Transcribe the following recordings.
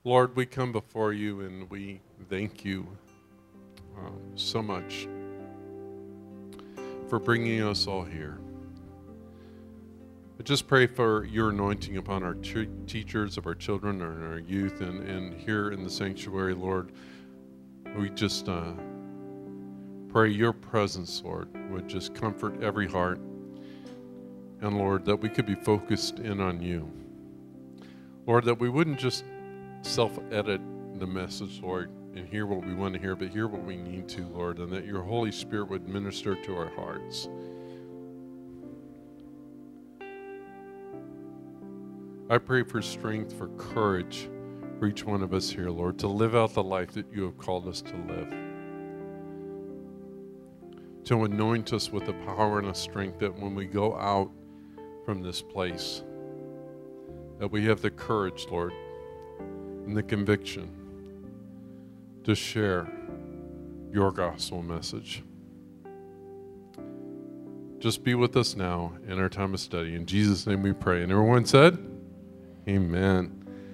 Lord, we come before you and we thank you so much for bringing us all here. I just pray for your anointing upon our teachers of our children and our youth and here in the sanctuary, Lord. We just pray your presence, Lord, would just comfort every heart. And Lord, that we could be focused in on you. Lord, that we wouldn't just self-edit the message, Lord, and hear what we want to hear, but hear what we need to, Lord, and that your Holy Spirit would minister to our hearts. I pray for strength, for courage for each one of us here, Lord, to live out the life that you have called us to live. To anoint us with the power and the strength that when we go out from this place, that we have the courage, Lord, and the conviction to share your gospel message. Just be with us now in our time of study. In Jesus' name we pray. And everyone said, amen.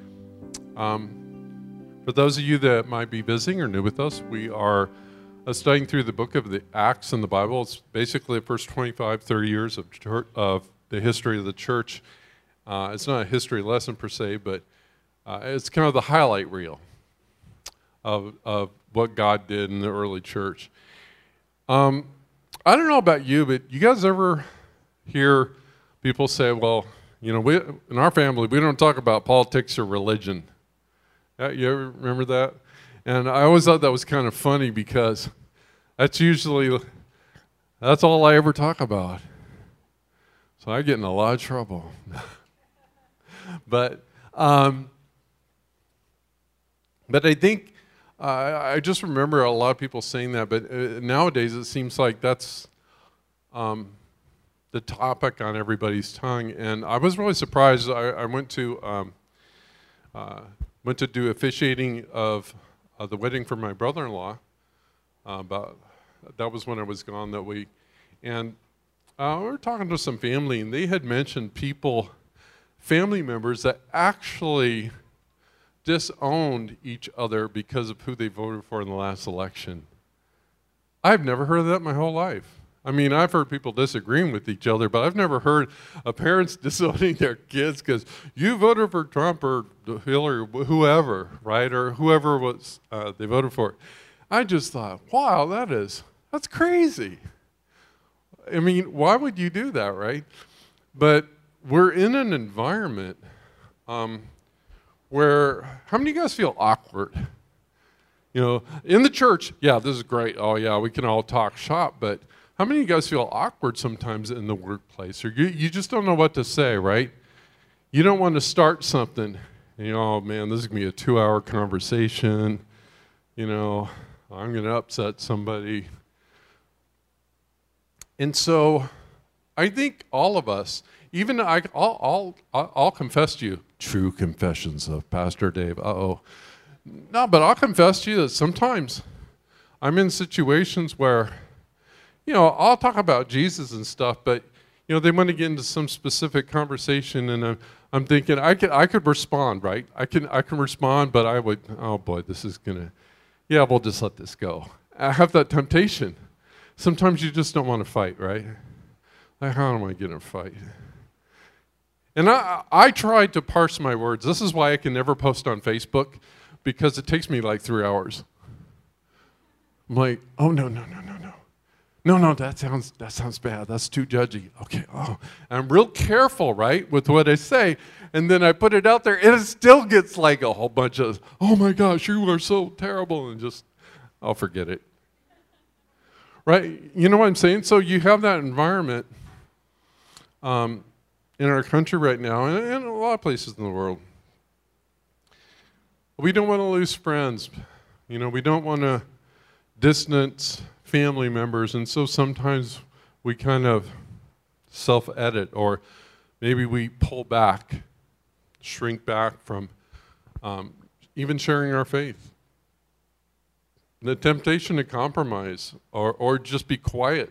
For those of you that might be visiting or new with us, we are studying through the book of the Acts in the Bible. It's basically the first 25, 30 years of the history of the church. It's not a history lesson per se, but it's kind of the highlight reel of what God did in the early church. I don't know about you, but you guys ever hear people say, well, you know, we in our family, we don't talk about politics or religion. You ever remember that? And I always thought that was kind of funny because that's all I ever talk about. So I get in a lot of trouble. But I think I just remember a lot of people saying that. But nowadays it seems like that's the topic on everybody's tongue. And I was really surprised. I went to do officiating of the wedding for my brother-in-law. That was when I was gone that week. And we were talking to some family, and they had mentioned family members that actually disowned each other because of who they voted for in the last election. I've never heard of that my whole life. I mean, I've heard people disagreeing with each other, but I've never heard of parents disowning their kids because you voted for Trump or Hillary, whoever, right, or whoever was they voted for. I just thought, wow, that's crazy. I mean, why would you do that, right? But we're in an environment where, how many of you guys feel awkward? You know, in the church, yeah, this is great. Oh, yeah, we can all talk shop, but how many of you guys feel awkward sometimes in the workplace? Or you just don't know what to say, right? You don't want to start something, and oh, man, this is going to be a 2-hour conversation. You know, I'm going to upset somebody. And so I think all of us, even I'll confess to you, true confessions of Pastor Dave. No, but I'll confess to you that sometimes I'm in situations where, you know, I'll talk about Jesus and stuff, but, you know, they want to get into some specific conversation, and I'm thinking I could respond, right? I can respond, but I would, oh boy, this is gonna, yeah, we'll just let this go. I have that temptation. Sometimes you just don't want to fight, right? Like, how am I going to fight? And I tried to parse my words. This is why I can never post on Facebook, because it takes me like 3 hours. I'm like, oh, no. No, that sounds bad. That's too judgy. Okay, I'm real careful, right, with what I say. And then I put it out there, and it still gets like a whole bunch of, oh my gosh, you are so terrible, and just, I'll forget it. Right? You know what I'm saying? So you have that environment in our country right now, and in a lot of places in the world. We don't want to lose friends. You know, we don't want to distance family members, and so sometimes we kind of self-edit, or maybe we pull back, shrink back from even sharing our faith. The temptation to compromise or just be quiet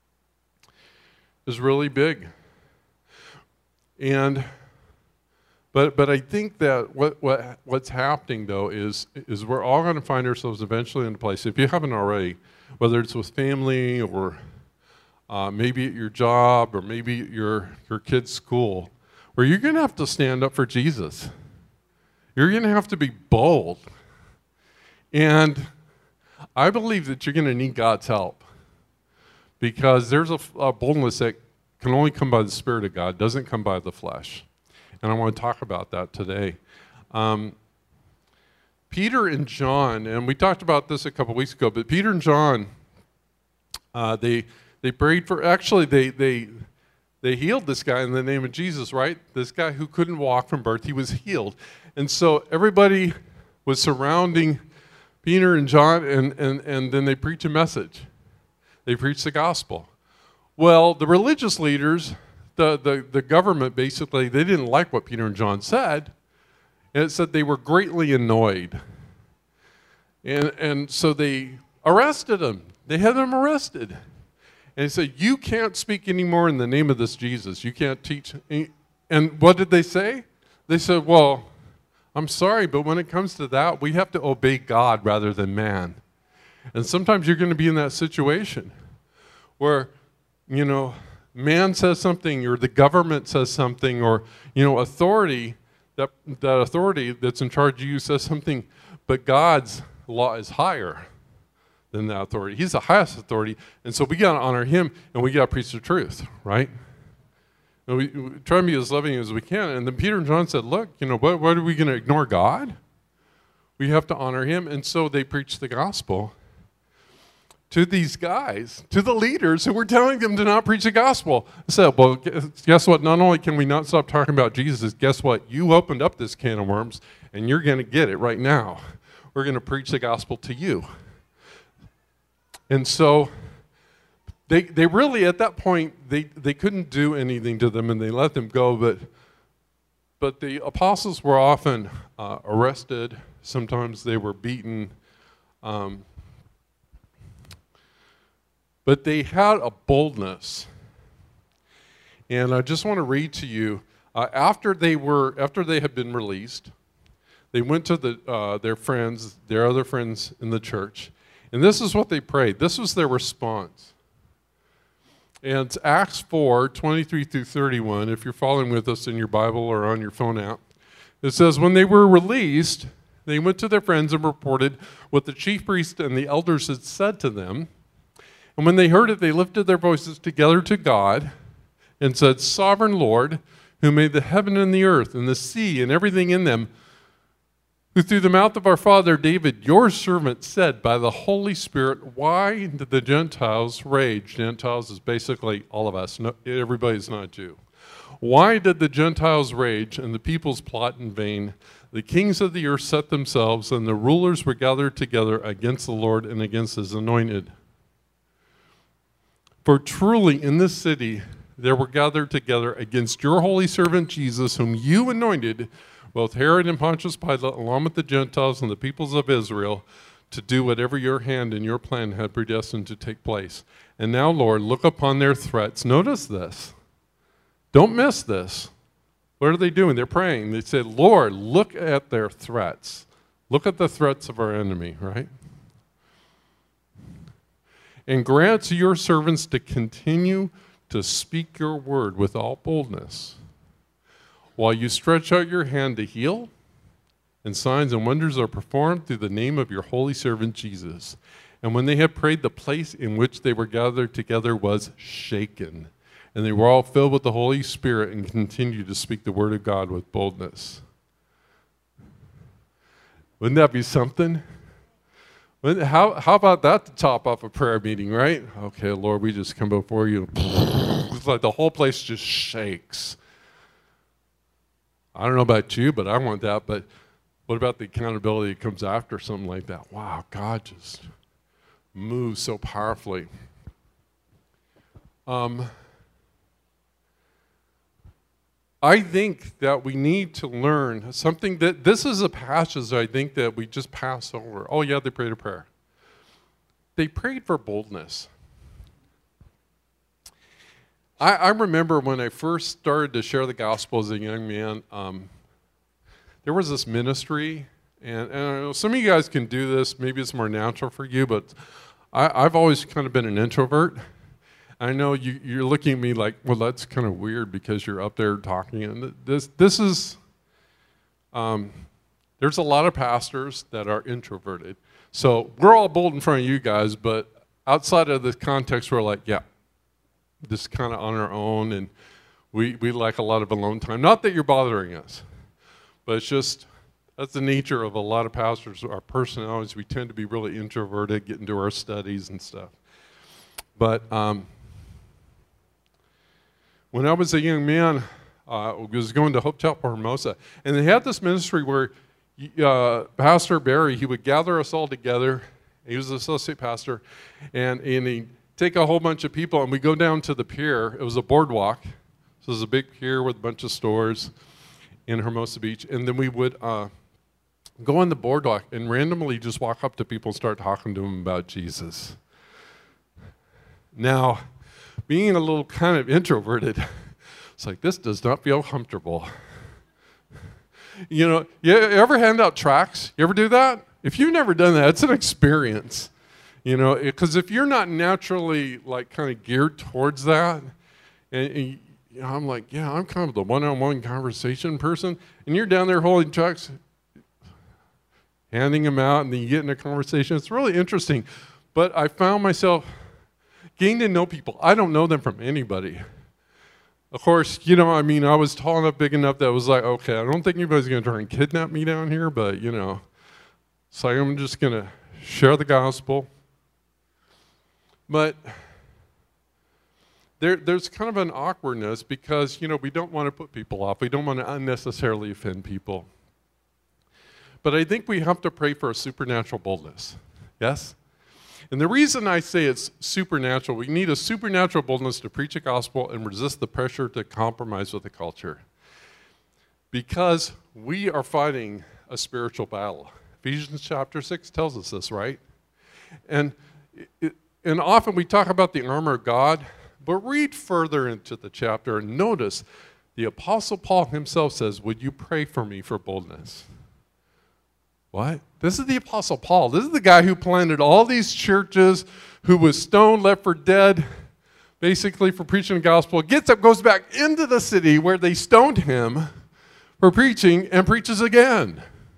is really big. And But I think that what's happening, though, is we're all going to find ourselves eventually in a place, if you haven't already, whether it's with family or maybe at your job or maybe at your kid's school, where you're going to have to stand up for Jesus. You're going to have to be bold. And I believe that you're going to need God's help, because there's a boldness that can only come by the Spirit of God, doesn't come by the flesh. And I want to talk about that today. Peter and John, and we talked about this a couple weeks ago, but Peter and John, they prayed for, actually they healed this guy in the name of Jesus, right? This guy who couldn't walk from birth, he was healed. And so everybody was surrounding Peter and John, and then they preach a message. They preach the gospel. Well, the religious leaders, the government, basically, they didn't like what Peter and John said, and it said they were greatly annoyed. And so they arrested them. They had them arrested. And they said, you can't speak anymore in the name of this Jesus. You can't teach. And what did they say? They said, well, I'm sorry, but when it comes to that, we have to obey God rather than man. And sometimes you're going to be in that situation where, man says something, or the government says something, or, authority, that authority that's in charge of you says something, but God's law is higher than that authority. He's the highest authority, and so we got to honor him, and we got to preach the truth, right? And we try to be as loving as we can. And then Peter and John said, look, what are we going to ignore God? We have to honor him. And so they preached the gospel to these guys, to the leaders who were telling them to not preach the gospel. I said, well, guess what? Not only can we not stop talking about Jesus, guess what? You opened up this can of worms, and you're going to get it right now. We're going to preach the gospel to you. And so they really, at that point, they couldn't do anything to them, and they let them go. But the apostles were often arrested. Sometimes they were beaten. But they had a boldness. And I just want to read to you, after they had been released, they went to their friends, their other friends in the church, and this is what they prayed. This was their response. And it's Acts 4, 23 through 31, if you're following with us in your Bible or on your phone app. It says, when they were released, they went to their friends and reported what the chief priest and the elders had said to them. And when they heard it, they lifted their voices together to God and said, Sovereign Lord, who made the heaven and the earth and the sea and everything in them, who through the mouth of our father David, your servant, said by the Holy Spirit, why did the Gentiles rage? Gentiles is basically all of us. No, everybody's not a Jew. Why did the Gentiles rage and the peoples plot in vain? The kings of the earth set themselves, and the rulers were gathered together against the Lord and against his anointed. For truly in this city there were gathered together against your holy servant Jesus, whom you anointed, both Herod and Pontius Pilate, along with the Gentiles and the peoples of Israel, to do whatever your hand and your plan had predestined to take place. And now, Lord, look upon their threats. Notice this. Don't miss this. What are they doing? They're praying. They said, Lord, look at their threats. Look at the threats of our enemy, right? And grant to your servants to continue to speak your word with all boldness, while you stretch out your hand to heal, and signs and wonders are performed through the name of your holy servant Jesus. And when they had prayed, the place in which they were gathered together was shaken, and they were all filled with the Holy Spirit and continued to speak the word of God with boldness. Wouldn't that be something? How about that to top off a prayer meeting, right? Okay, Lord, we just come before you. It's like the whole place just shakes. I don't know about you, but I want that. But what about the accountability that comes after something like that? Wow, God just moves so powerfully. I think that we need to learn something that this is a passage I think that we just pass over. Oh yeah, they prayed a prayer. They prayed for boldness. I remember when I first started to share the gospel as a young man, there was this ministry, and I know some of you guys can do this. Maybe it's more natural for you, but I've always kind of been an introvert. I know you're looking at me like, well, that's kind of weird because you're up there talking. And this is, there's a lot of pastors that are introverted. So we're all bold in front of you guys, but outside of the context, we're like, yeah, just kind of on our own, and we like a lot of alone time. Not that you're bothering us, but it's just, that's the nature of a lot of pastors. Our personalities, we tend to be really introverted, get into our studies and stuff. But when I was a young man, I was going to Hope Chapel Hermosa, and they had this ministry where Pastor Barry, he would gather us all together. He was the associate pastor, and he'd take a whole bunch of people, and we'd go down to the pier. It was a boardwalk, so it was a big pier with a bunch of stores in Hermosa Beach, and then we would go on the boardwalk and randomly just walk up to people and start talking to them about Jesus. Now, being a little kind of introverted, it's like, this does not feel comfortable. You know, you ever hand out tracts? You ever do that? If you've never done that, it's an experience. You know, because if you're not naturally like kind of geared towards that, and you know, I'm like, yeah, I'm kind of the one-on-one conversation person, and you're down there holding tracts, handing them out, and then you get in a conversation. It's really interesting. But I found myself getting to know people. I don't know them from anybody. Of course, you know, I mean, I was tall enough, big enough that I was like, okay, I don't think anybody's going to try and kidnap me down here, but, you know, it's like I'm just going to share the gospel. But there's kind of an awkwardness because, you know, we don't want to put people off. We don't want to unnecessarily offend people. But I think we have to pray for a supernatural boldness. Yes? And the reason I say it's supernatural, we need a supernatural boldness to preach the gospel and resist the pressure to compromise with the culture. Because we are fighting a spiritual battle. Ephesians chapter 6 tells us this, right? And often we talk about the armor of God, but read further into the chapter and notice the Apostle Paul himself says, would you pray for me for boldness? What? This is the Apostle Paul. This is the guy who planted all these churches, who was stoned, left for dead, basically for preaching the gospel. Gets up, goes back into the city where they stoned him for preaching, and preaches again.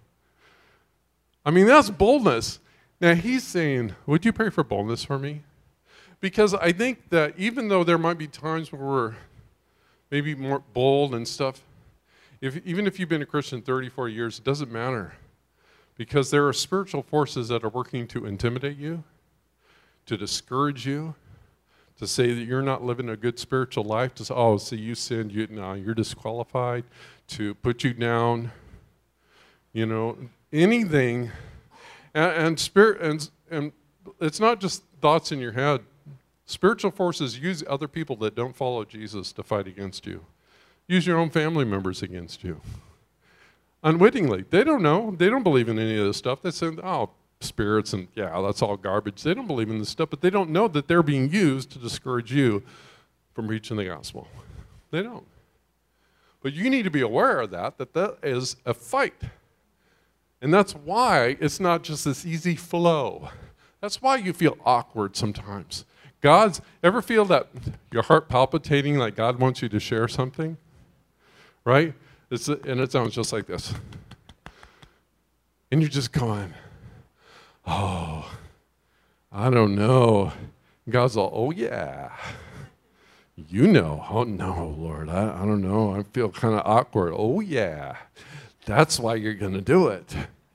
I mean, that's boldness. Now he's saying, would you pray for boldness for me? Because I think that even though there might be times where we're maybe more bold and stuff, even if you've been a Christian 34 years, it doesn't matter. Because there are spiritual forces that are working to intimidate you, to discourage you, to say that you're not living a good spiritual life, to say, oh, see, you sinned, you're disqualified, to put you down, you know, anything. And it's not just thoughts in your head. Spiritual forces use other people that don't follow Jesus to fight against you. Use your own family members against you. Unwittingly. They don't know. They don't believe in any of this stuff. They say, oh, spirits and yeah, that's all garbage. They don't believe in this stuff, but they don't know that they're being used to discourage you from preaching the gospel. They don't. But you need to be aware of that is a fight. And that's why it's not just this easy flow. That's why you feel awkward sometimes. Ever feel that your heart palpitating like God wants you to share something? Right? And it sounds just like this. And you're just going, oh, I don't know. God's all, oh yeah. You know. Oh no, Lord, I don't know. I feel kind of awkward. Oh yeah. That's why you're going to do it.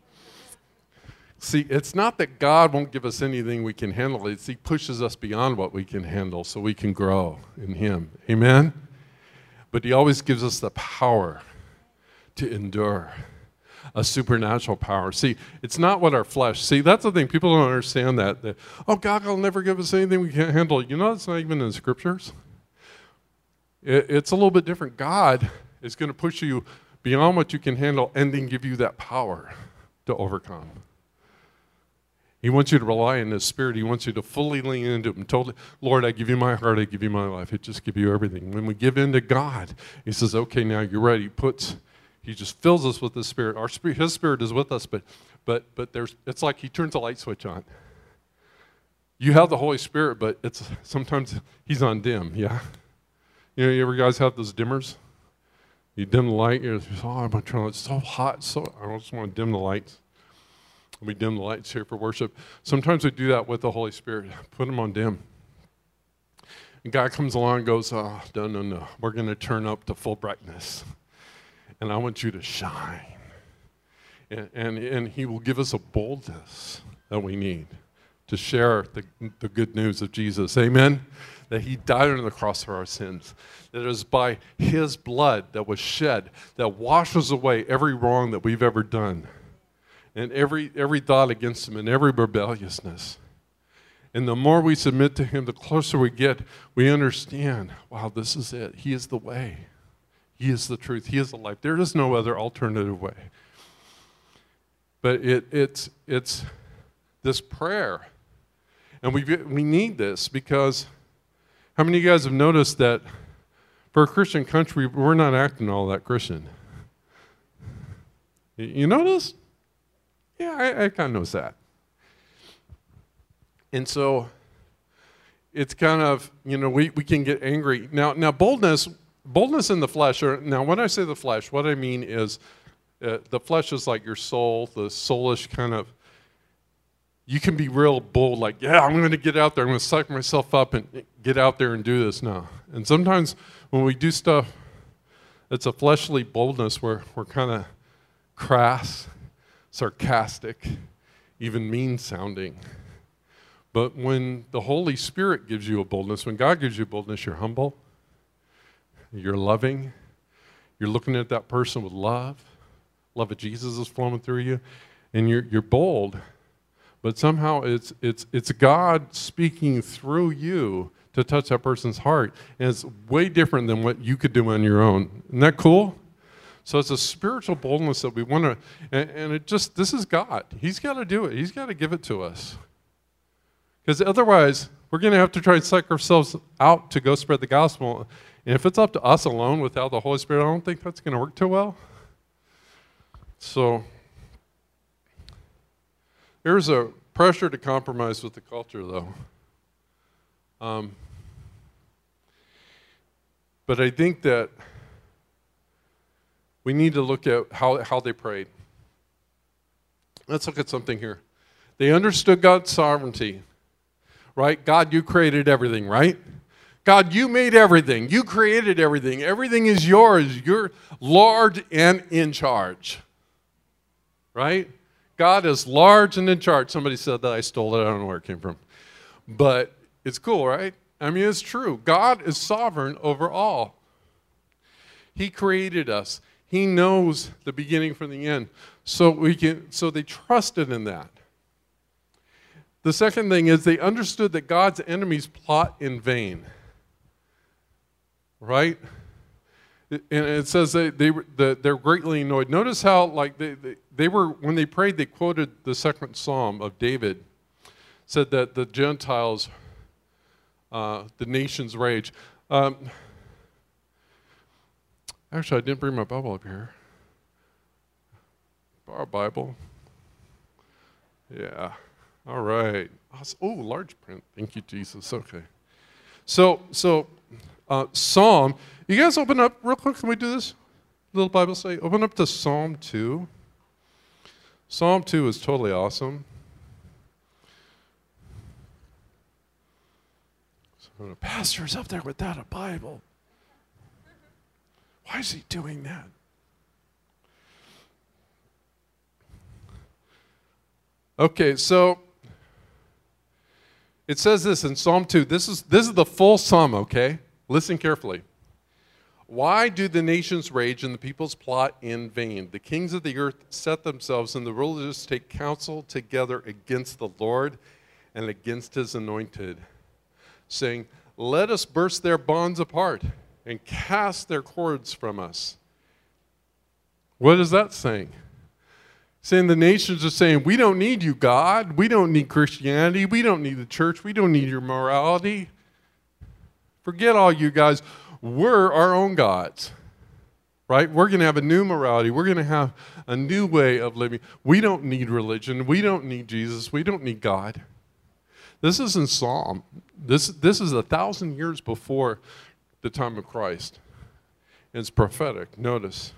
See, it's not that God won't give us anything we can handle. It's He pushes us beyond what we can handle so we can grow in Him. Amen? But He always gives us the power to endure, a supernatural power. See, it's not what our flesh. See, that's the thing. People don't understand that oh, God will never give us anything we can't handle. You know, it's not even in the scriptures. It's a little bit different. God is going to push you beyond what you can handle and then give you that power to overcome. He wants you to rely on His Spirit. He wants you to fully lean into Him. Totally, Lord, I give you my heart. I give you my life. I just give you everything. When we give in to God, He says, okay, now you're ready. He puts He just fills us with His Spirit. His Spirit is with us, but it's like He turns a light switch on. You have the Holy Spirit, but sometimes He's on dim, yeah? You ever guys have those dimmers? You dim the light, you're just, it's so hot, I just want to dim the lights. We dim the lights here for worship. Sometimes we do that with the Holy Spirit. Put Him on dim. And God comes along and goes, no. We're going to turn up to full brightness. And I want you to shine. And He will give us a boldness that we need to share the good news of Jesus. Amen? That He died on the cross for our sins. That it is by His blood that was shed that washes away every wrong that we've ever done. And every thought against Him and every rebelliousness. And the more we submit to Him, the closer we get, we understand, wow, this is it. He is the way. He is the truth. He is the life. There is no other alternative way. But it's this prayer. And we need this because how many of you guys have noticed that for a Christian country, we're not acting all that Christian? You notice? Yeah, I kind of noticed that. And so it's kind of, we can get angry. Now boldness in the flesh, now when I say the flesh, what I mean is the flesh is like your soul, the soulish kind of, you can be real bold, like, yeah, I'm going to get out there, I'm going to psych myself up and get out there and do this now. And sometimes when we do stuff, it's a fleshly boldness where we're kind of crass, sarcastic, even mean-sounding. But when the Holy Spirit gives you a boldness, when God gives you a boldness, you're humble, you're loving, you're looking at that person with love. Love of Jesus is flowing through you, and you're bold. But somehow it's God speaking through you to touch that person's heart, and it's way different than what you could do on your own. Isn't that cool? So it's a spiritual boldness that we want to, and this is God. He's got to do it. He's got to give it to us. Because otherwise, we're going to have to try and psych ourselves out to go spread the gospel. And if it's up to us alone without the Holy Spirit, I don't think that's going to work too well. So there's a pressure to compromise with the culture, though. But I think that we need to look at how they prayed. Let's look at something here. They understood God's sovereignty, right? God, you created everything, right? God, you made everything. You created everything. Everything is yours. You're Lord and in charge, right? God is large and in charge. Somebody said that. I stole it. I don't know where it came from. But it's cool, right? I mean, it's true. God is sovereign over all. He created us. He knows the beginning from the end. So they trusted in that. The second thing is they understood that God's enemies plot in vain. Right? And it says they're greatly annoyed. Notice how like they were, when they prayed, they quoted the second Psalm of David. Said that the Gentiles, the nations rage. Actually, I didn't bring my Bible up here. Our Bible. Yeah. All right. Oh, large print. Thank you, Jesus. Okay. So Psalm. You guys open up real quick. Can we do this? Little Bible study. Open up to Psalm 2. Psalm 2 is totally awesome. So the pastor's up there without a Bible. Why is he doing that? Okay, so it says this in Psalm 2. This is the full psalm, okay? Listen carefully. Why do the nations rage and the peoples plot in vain? The kings of the earth set themselves and the rulers take counsel together against the Lord and against his anointed, saying, let us burst their bonds apart and cast their cords from us. What is that saying? Saying the nations are saying, we don't need you, God. We don't need Christianity. We don't need the church. We don't need your morality. Forget all you guys. We're our own gods, right? We're going to have a new morality. We're going to have a new way of living. We don't need religion. We don't need Jesus. We don't need God. This is in Psalm. This is 1,000 years before the time of Christ. It's prophetic. Notice.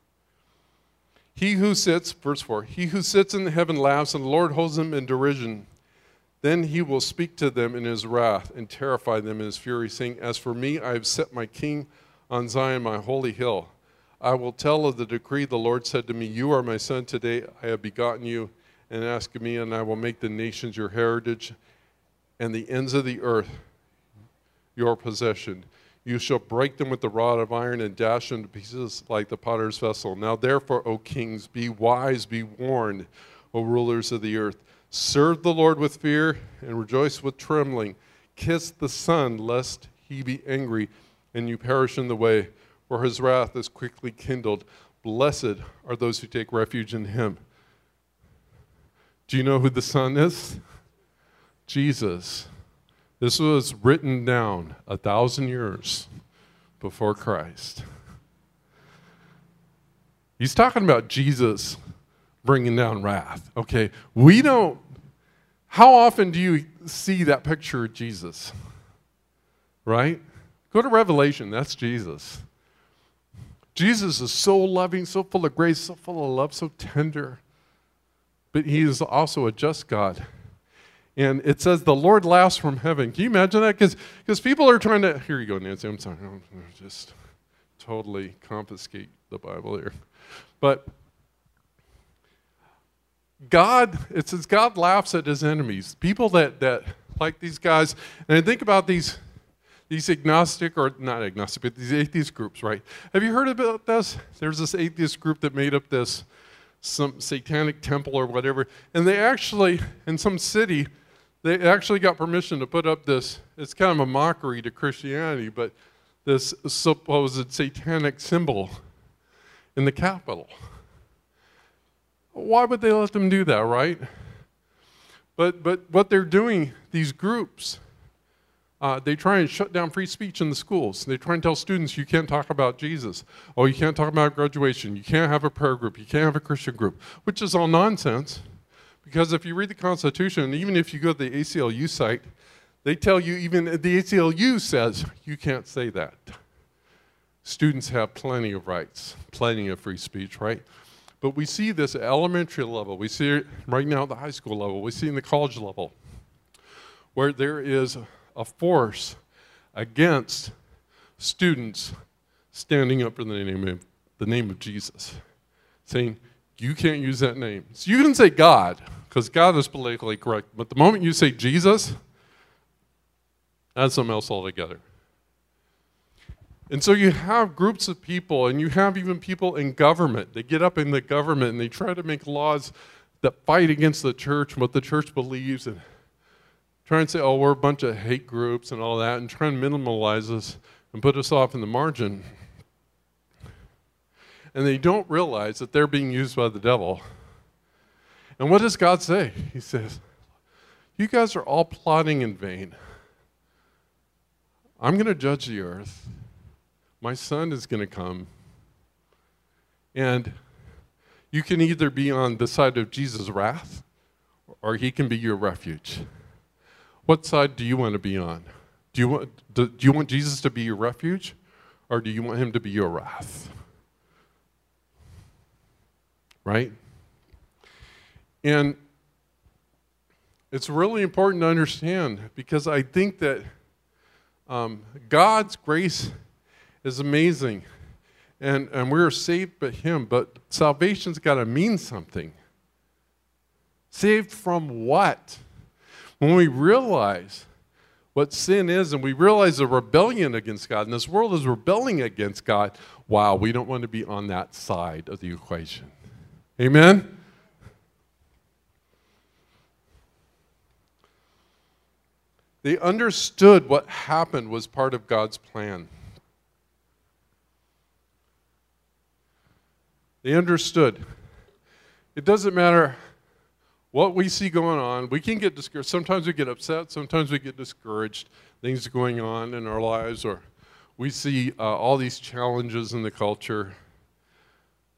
He who sits, verse 4, he who sits in heaven laughs, and the Lord holds him in derision. Then he will speak to them in his wrath and terrify them in his fury, saying, as for me, I have set my king on Zion, my holy hill. I will tell of the decree the Lord said to me, you are my son, today I have begotten you, and ask of me, and I will make the nations your heritage, and the ends of the earth your possession. You shall break them with the rod of iron and dash them to pieces like the potter's vessel. Now therefore, O kings, be wise, be warned, O rulers of the earth. Serve the Lord with fear and rejoice with trembling. Kiss the Son, lest he be angry and you perish in the way, for his wrath is quickly kindled. Blessed are those who take refuge in him. Do you know who the Son is? Jesus. This was written down 1,000 years before Christ. He's talking about Jesus bringing down wrath. Okay, how often do you see that picture of Jesus? Right? Go to Revelation, that's Jesus. Jesus is so loving, so full of grace, so full of love, so tender. But he is also a just God. And it says the Lord laughs from heaven. Can you imagine that? Because people are trying to, here you go, Nancy, I'm sorry, I'm just totally confiscate the Bible here. But God, it says God laughs at his enemies, people that like these guys. And I think about these agnostic, or not agnostic, but these atheist groups, right? Have you heard about this? There's this atheist group that made up some satanic temple or whatever, and they actually, in some city, they actually got permission to put up this, it's kind of a mockery to Christianity, but this supposed satanic symbol in the Capitol. Why would they let them do that, right? But what they're doing, these groups, they try and shut down free speech in the schools. They try and tell students you can't talk about Jesus. Oh, you can't talk about graduation. You can't have a prayer group. You can't have a Christian group, which is all nonsense. Because if you read the Constitution, even if you go to the ACLU site, they tell you, even the ACLU says you can't say that. Students have plenty of rights, plenty of free speech, right? But we see this at elementary level. We see it right now at the high school level. We see it in the college level, where there is a force against students standing up for the name of Jesus, saying, you can't use that name. So you can say God, because God is politically correct, but the moment you say Jesus, that's something else altogether. And so you have groups of people, and you have even people in government. They get up in the government, and they try to make laws that fight against the church and what the church believes, and try and say, oh, we're a bunch of hate groups and all that, and try and minimalize us and put us off in the margin. And they don't realize that they're being used by the devil. And what does God say? He says, you guys are all plotting in vain. I'm going to judge the earth. My Son is going to come. And you can either be on the side of Jesus' wrath, or he can be your refuge. What side do you want to be on? Do you want Jesus to be your refuge, or do you want him to be your wrath? Right? And it's really important to understand, because I think that God's grace is amazing, and we're saved by him, but salvation's got to mean something. Saved from what? When we realize what sin is, and we realize the rebellion against God, and this world is rebelling against God, wow, we don't want to be on that side of the equation. Amen? They understood what happened was part of God's plan. They understood. It doesn't matter what we see going on. We can get discouraged. Sometimes we get upset. Sometimes we get discouraged. Things going on in our lives, or we see all these challenges in the culture.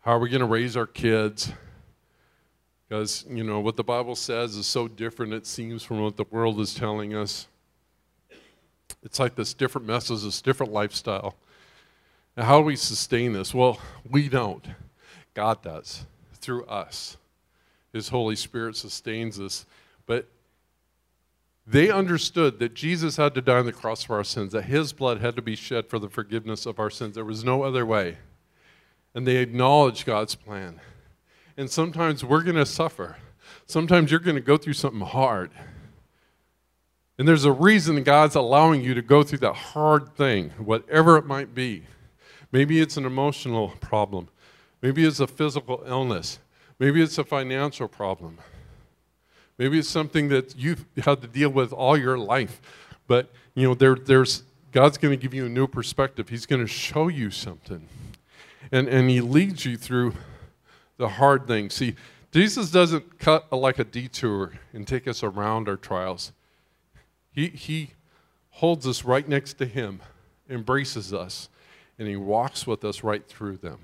How are we going to raise our kids? Because, what the Bible says is so different, it seems, from what the world is telling us. It's like this different message, this different lifestyle. And how do we sustain this? Well, we don't. God does, through us. His Holy Spirit sustains us. But they understood that Jesus had to die on the cross for our sins, that his blood had to be shed for the forgiveness of our sins. There was no other way. And they acknowledged God's plan. And sometimes we're going to suffer. Sometimes you're going to go through something hard. And there's a reason God's allowing you to go through that hard thing, whatever it might be. Maybe it's an emotional problem. Maybe it's a physical illness. Maybe it's a financial problem. Maybe it's something that you've had to deal with all your life. But, there's God's going to give you a new perspective. He's going to show you something. And he leads you through the hard things. See, Jesus doesn't cut like a detour and take us around our trials. He holds us right next to him, embraces us, and he walks with us right through them,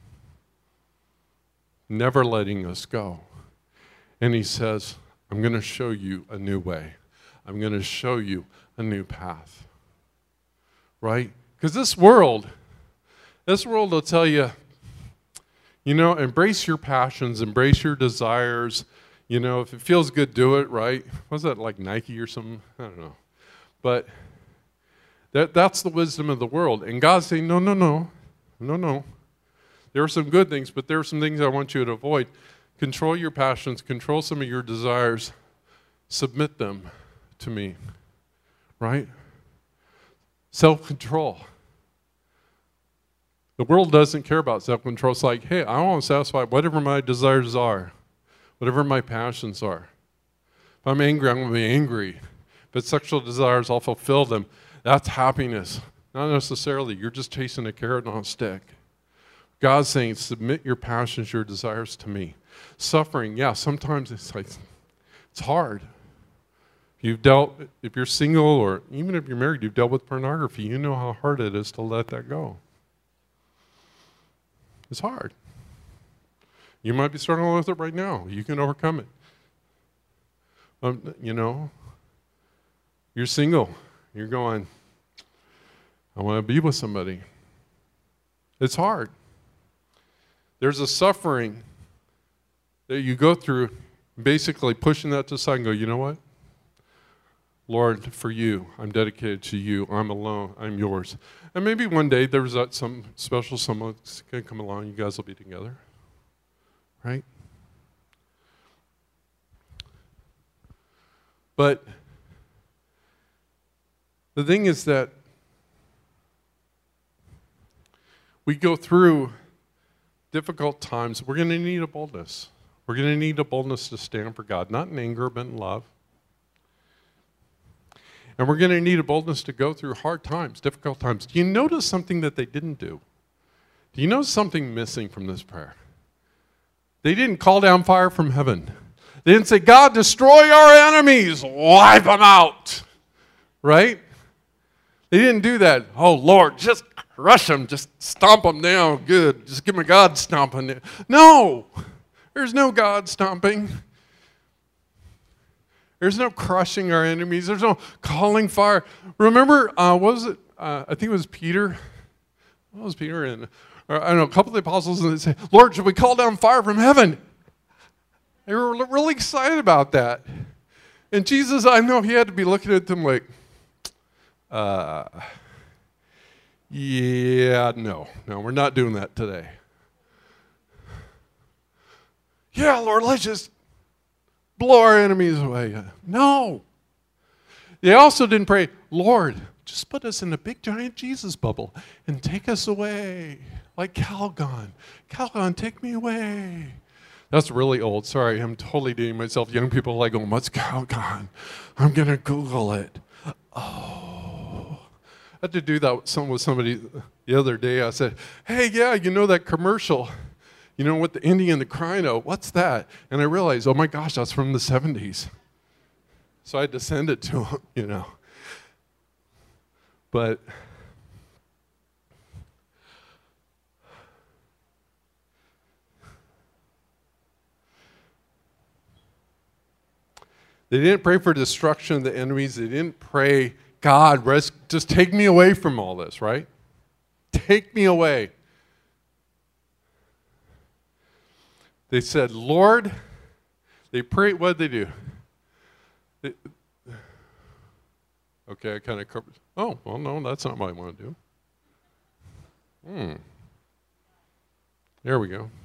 never letting us go. And he says, I'm going to show you a new way. I'm going to show you a new path. Right? Because this world will tell you, embrace your passions, embrace your desires. If it feels good, do it, right? Was that like Nike or something? I don't know. But that's the wisdom of the world. And God's saying, no. There are some good things, but there are some things I want you to avoid. Control your passions, control some of your desires, submit them to me, right? Self-control. The world doesn't care about self-control. It's like, hey, I want to satisfy whatever my desires are, whatever my passions are. If I'm angry, I'm going to be angry. If it's sexual desires, I'll fulfill them. That's happiness. Not necessarily. You're just chasing a carrot on a stick. God's saying, submit your passions, your desires to me. Suffering, yeah, sometimes it's hard. If you're single or even if you're married, you've dealt with pornography, you know how hard it is to let that go. It's hard. You might be struggling with it right now. You can overcome it. You're single. You're going, I want to be with somebody. It's hard. There's a suffering that you go through, basically pushing that to the side and go, you know what? Lord, for you, I'm dedicated to you. I'm alone. I'm yours. And maybe one day there's some special someone's going to come along. You guys will be together. Right? But the thing is that we go through difficult times. We're going to need a boldness. We're going to need a boldness to stand for God, not in anger, but in love. And we're going to need a boldness to go through hard times, difficult times. Do you notice something that they didn't do? Do you notice something missing from this prayer? They didn't call down fire from heaven. They didn't say, God, destroy our enemies, wipe them out. Right? They didn't do that. Oh, Lord, just crush them, just stomp them down. Good. Just give them a God stomping. No. There's no God stomping. There's no crushing our enemies. There's no calling fire. Remember, what was it? I think it was Peter. What was Peter in? I don't know, a couple of the apostles, and they say, Lord, should we call down fire from heaven? They were really excited about that. And Jesus, I know he had to be looking at them like, yeah, no, we're not doing that today. Yeah, Lord, let's just blow our enemies away. No. They also didn't pray, Lord, just put us in a big giant Jesus bubble and take us away. Like Calgon. Calgon, take me away. That's really old. Sorry, I'm totally dating myself. Young people are like, oh, what's Calgon? I'm going to Google it. Oh. I had to do that with somebody the other day. I said, hey, yeah, you know that commercial? You know, with the Indian, the Crino, what's that? And I realized, oh my gosh, that's from the 70s. So I had to send it to him, you know. But They didn't pray for destruction of the enemies. They didn't pray, God, just take me away from all this, right? Take me away. They said, Lord, they prayed, what did they do? Okay, I kind of covered. Oh, well, no, that's not what I want to do. There we go.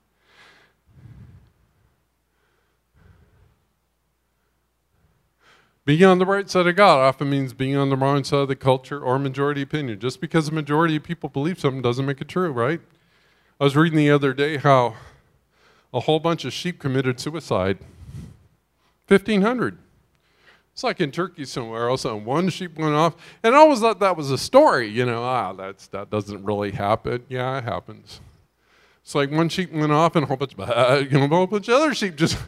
Being on the right side of God often means being on the wrong side of the culture or majority opinion. Just because the majority of people believe something doesn't make it true, right? I was reading the other day how a whole bunch of sheep committed suicide. 1,500. It's like in Turkey somewhere else, and one sheep went off, and I always thought that was a story, that doesn't really happen. Yeah, it happens. It's like one sheep went off, and a whole bunch of other sheep just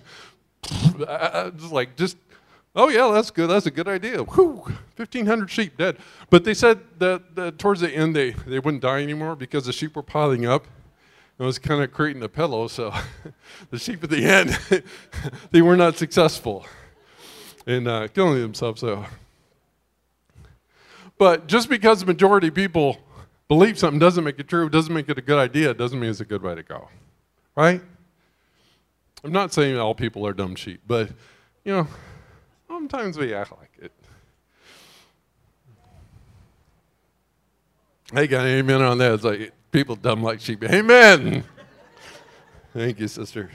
oh yeah, that's good. That's a good idea. Whew, 1,500 sheep dead. But they said that towards the end they wouldn't die anymore because the sheep were piling up. It was kind of creating a pillow, so the sheep at the end, they were not successful in killing themselves. So, but just because the majority of people believe something doesn't make it true, doesn't make it a good idea, doesn't mean it's a good way to go, right? I'm not saying all people are dumb sheep, but, sometimes we act like it. Hey, got an amen on that? It's like, people dumb like sheep. Amen. Thank you, sister.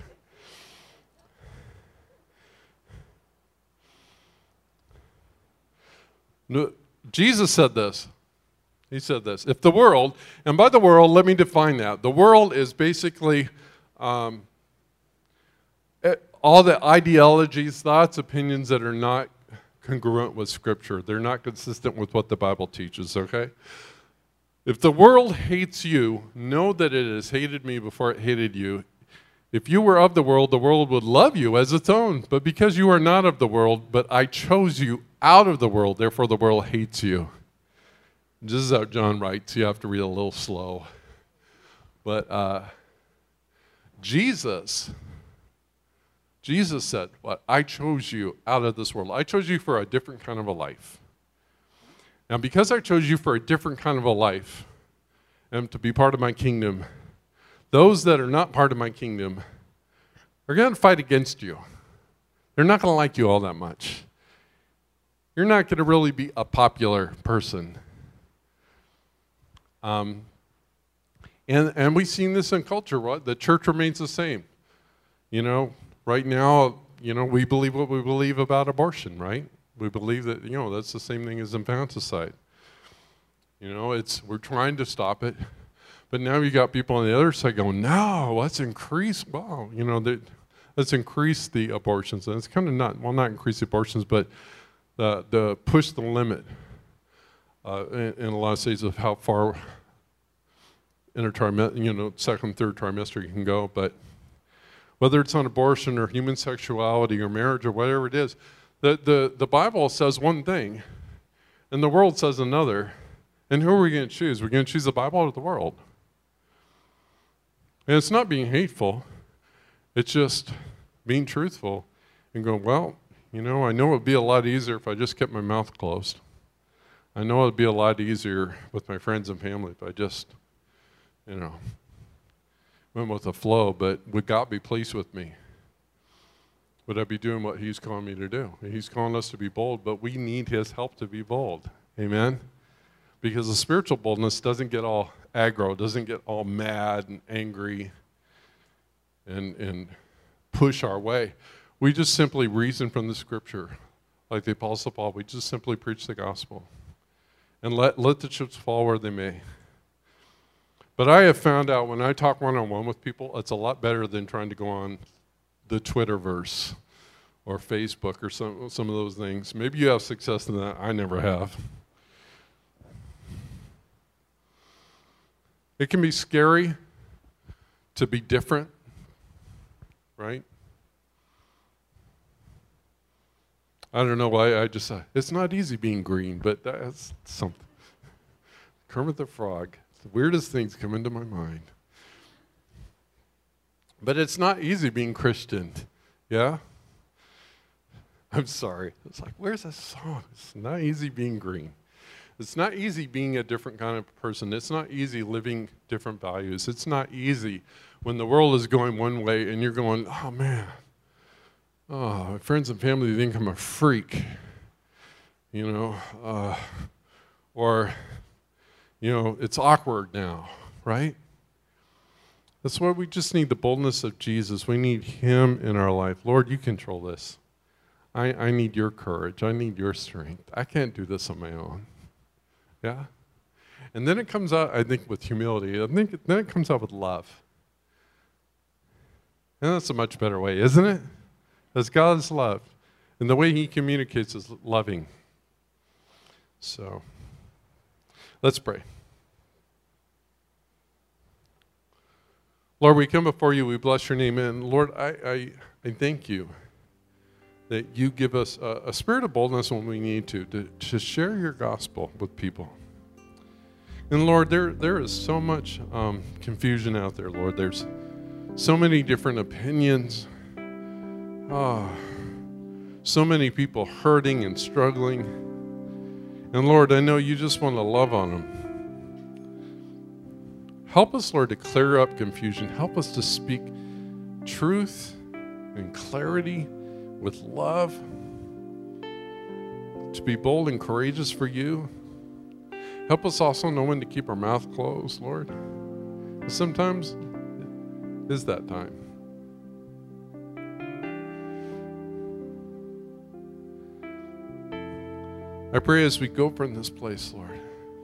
No, Jesus said this. He said this. If the world, and by the world, let me define that. The world is basically all the ideologies, thoughts, opinions that are not congruent with Scripture. They're not consistent with what the Bible teaches, okay? If the world hates you, know that it has hated me before it hated you. If you were of the world would love you as its own. But because you are not of the world, but I chose you out of the world, therefore the world hates you. This is how John writes. You have to read a little slow. But Jesus said, what? I chose you out of this world. I chose you for a different kind of a life. And because I chose you for a different kind of a life and to be part of my kingdom, those that are not part of my kingdom are going to fight against you. They're not going to like you all that much. You're not going to really be a popular person. And we've seen this in culture. Right? The church remains the same. Right now, we believe what we believe about abortion, right? We believe that, that's the same thing as infanticide. We're trying to stop it. But now you got people on the other side going, no, let's increase, let's increase the abortions. And it's kind of not increase the abortions, but the push the limit in a lot of states of how far second, third trimester you can go. But whether it's on abortion or human sexuality or marriage or whatever it is, the Bible says one thing, and the world says another. And who are we going to choose? We're going to choose the Bible or the world? And it's not being hateful. It's just being truthful and going, I know it would be a lot easier if I just kept my mouth closed. I know it would be a lot easier with my friends and family if I just, went with the flow. But would God be pleased with me? Would I be doing what He's calling me to do? He's calling us to be bold, but we need His help to be bold. Amen? Because the spiritual boldness doesn't get all aggro, doesn't get all mad and angry and push our way. We just simply reason from the Scripture. Like the Apostle Paul, we just simply preach the gospel. And let the chips fall where they may. But I have found out when I talk one-on-one with people, it's a lot better than trying to go on the Twitterverse or Facebook or some of those things. Maybe you have success in that. I never have. It can be scary to be different, right? I don't know why it's not easy being green, but that's something. Kermit the Frog, the weirdest things come into my mind. But it's not easy being Christian, yeah? I'm sorry. It's like, where's that song? It's not easy being green. It's not easy being a different kind of person. It's not easy living different values. It's not easy when the world is going one way and you're going, oh man, oh, my friends and family think I'm a freak, you know, or, you know, it's awkward now, right? That's why we just need the boldness of Jesus. We need him in our life. Lord, you control this. I need your courage. I need your strength. I can't do this on my own. Yeah? And then it comes out, I think, with humility. I think then it comes out with love. And that's a much better way, isn't it? Because God is love. And the way he communicates is loving. So, let's pray. Lord, we come before you. We bless your name. And Lord, I thank you that you give us a spirit of boldness when we need to share your gospel with people. And Lord, there is so much confusion out there, Lord. There's so many different opinions. So many people hurting and struggling. And Lord, I know you just want to love on them. Help us, Lord, to clear up confusion. Help us to speak truth and clarity with love, to be bold and courageous for you. Help us also know when to keep our mouth closed, Lord. Sometimes it is that time. I pray as we go from this place, Lord,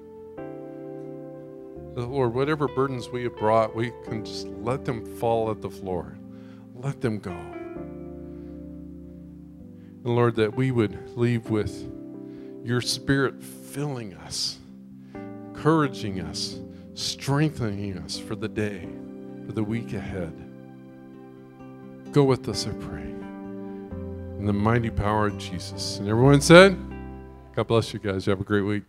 that, Lord, whatever burdens we have brought, we can just let them fall at the floor. Let them go. And Lord, that we would leave with your Spirit filling us, encouraging us, strengthening us for the day, for the week ahead. Go with us, I pray. In the mighty power of Jesus. And everyone said, God bless you guys. You have a great week.